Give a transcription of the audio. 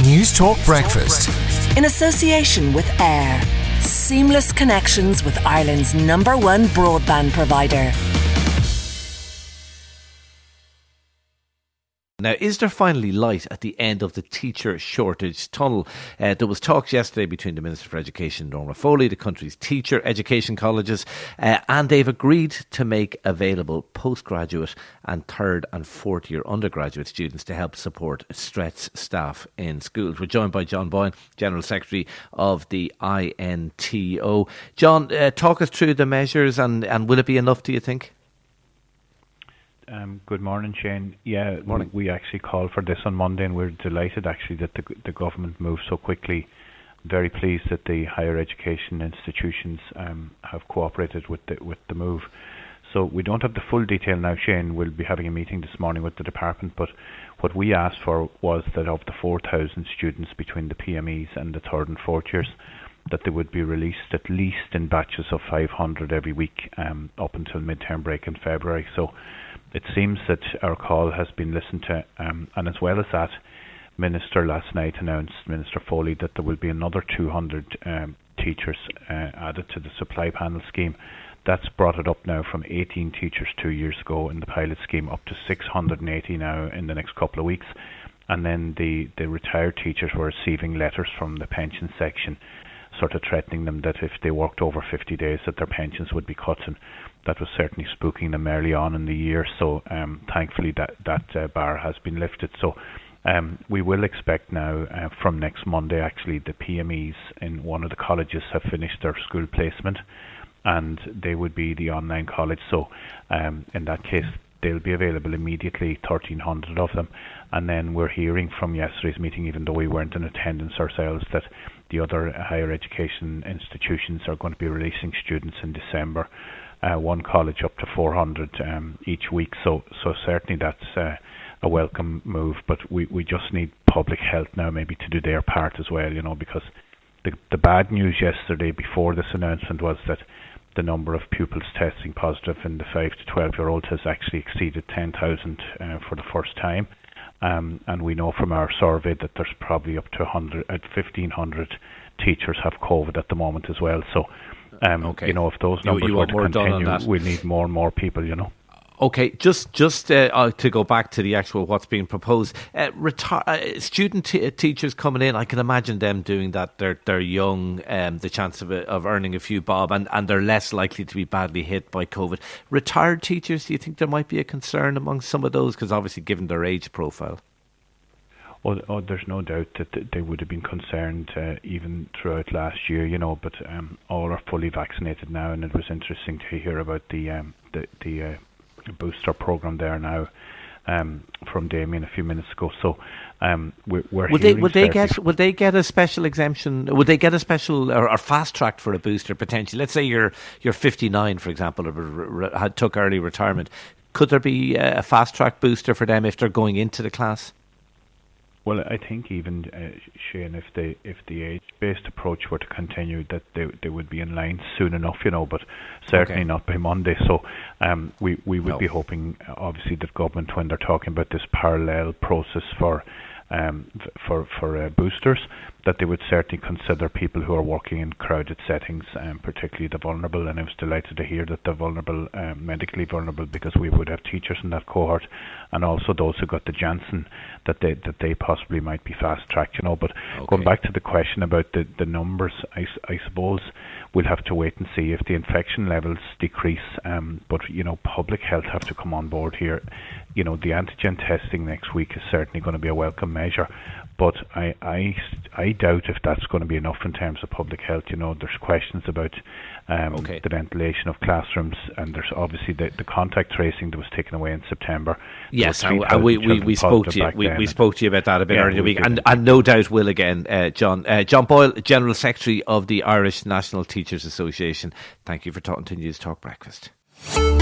News Talk Breakfast. In association with AIR. Seamless connections with Ireland's #1 broadband provider. Now, is there finally light at the end of the teacher shortage tunnel? There was talks yesterday between the Minister for Education, Norma Foley, the country's teacher education colleges, and they've agreed to make available postgraduate and third and fourth year undergraduate students to help support stretched staff in schools. We're joined by John Boyne, General Secretary of the INTO. John, talk us through the measures and will it be enough, do you think? Good morning, Shane. Yeah, morning. We actually called for this on Monday, and we're delighted actually that the government moved so quickly. Very pleased that the higher education institutions have cooperated with the move. So we don't have the full detail now, Shane. We'll be having a meeting this morning with the department, but what we asked for was that of the 4,000 students between the PMEs and the third and fourth years, that they would be released at least in batches of 500 every week up until midterm break in February. So it seems that our call has been listened to, and as well as that, Minister last night announced, Minister Foley, that there will be another 200 teachers added to the supply panel scheme. That's brought it up now from 18 teachers 2 years ago in the pilot scheme up to 680 now in the next couple of weeks. And then the retired teachers were receiving letters from the pension section sort of threatening them that if they worked over 50 days that their pensions would be cut, and that was certainly spooking them early on in the year. So thankfully that bar has been lifted. So we will expect now from next Monday actually the PMEs in one of the colleges have finished their school placement and they would be the online college. So in that case they'll be available immediately, 1,300 of them. And then we're hearing from yesterday's meeting, even though we weren't in attendance ourselves, that the other higher education institutions are going to be releasing students in December, one college up to 400 each week. So certainly that's a welcome move, but we just need public health now maybe to do their part as well, because the bad news yesterday before this announcement was that the number of pupils testing positive in the 5 to 12-year-olds has actually exceeded 10,000 for the first time. And we know from our survey that there's probably up to 1,500 teachers have COVID at the moment as well. So, if those numbers were to continue, we need more and more people, Okay, just to go back to the actual what's being proposed, student teachers coming in, I can imagine them doing that. They're young, the chance of earning a few bob, and they're less likely to be badly hit by COVID. Retired teachers, do you think there might be a concern among some of those? Because obviously given their age profile. Oh, there's no doubt that they would have been concerned even throughout last year, but all are fully vaccinated now, and it was interesting to hear about the booster program there now from Damien a few minutes ago. So would they get a special exemption? Would they get a special or fast track for a booster potentially? Let's say you're 59, for example, or took early retirement. Could there be a fast track booster for them if they're going into the class? Well, I think even, Shane, if the age-based approach were to continue, that they would be in line soon enough, but certainly not by Monday. So we would be hoping, obviously, that government, when they're talking about this parallel process for boosters, that they would certainly consider people who are working in crowded settings, particularly the vulnerable. And I was delighted to hear that the vulnerable, medically vulnerable, because we would have teachers in that cohort, and also those who got the Janssen, that they possibly might be fast-tracked, But going back to the question about the numbers, I suppose we'll have to wait and see if the infection levels decrease. But public health have to come on board here. The antigen testing next week is certainly going to be a welcome measure, but I doubt if that's going to be enough in terms of public health. There's questions about the ventilation of classrooms, and there's obviously the contact tracing that was taken away in September. Yes, we spoke to you. We spoke to you about that a bit earlier in the week, and no doubt will again, John. John Boyle, General Secretary of the Irish National Teachers Association. Thank you for talking to News Talk Breakfast.